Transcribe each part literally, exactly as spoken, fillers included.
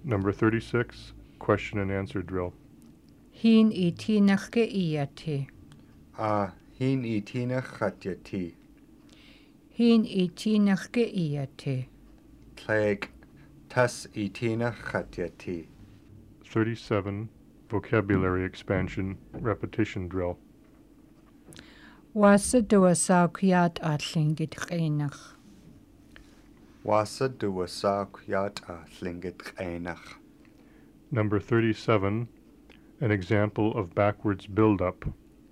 Number thirty-six, question and answer drill. Hin I tinachke iati. A hin I tina chatiati. Hin I tinachke iati. Tleg tas I tina chatiati. thirty-seven, vocabulary expansion, repetition drill. Wasa duasakiat atlingit qinach. Wasa duwasa kuyat a tlingit einach. Number thirty-seven, an example of backwards build-up.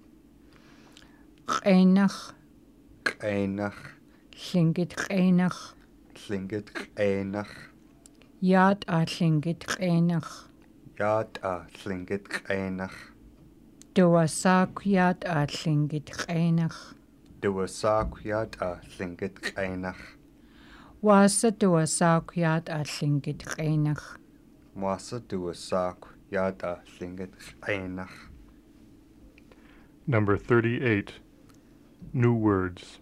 Qinach. Einach. Tlingit qinach. Tlingit einach. Yat atlingit qinach. Yat a tlingit einach. Duasakiat atlingit qinach. Duwasa kuyat a tlingit einach. Wasa duasakiat atlingit qinach. Wasa duwasa kuyat a tlingit einach. Number thirty-eight, new words.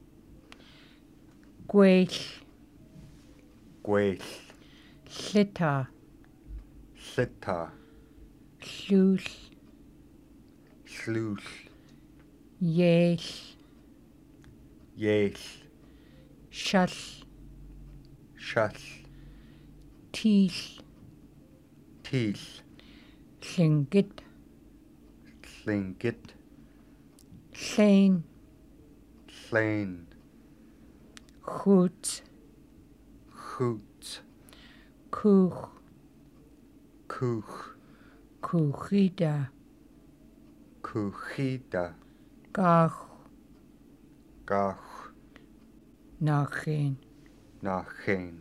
Gweil. Gweil. Llita. Llita. Llwll. Llwll. Yell. Yell. Shall. Shall. Teal. Teal. Llingit. Llingit. Llain. Llain. Hoot. Hoot. Cwch. Cwch. Cwchida. Cwchida. Gach. Gach. Nachin. Nachin.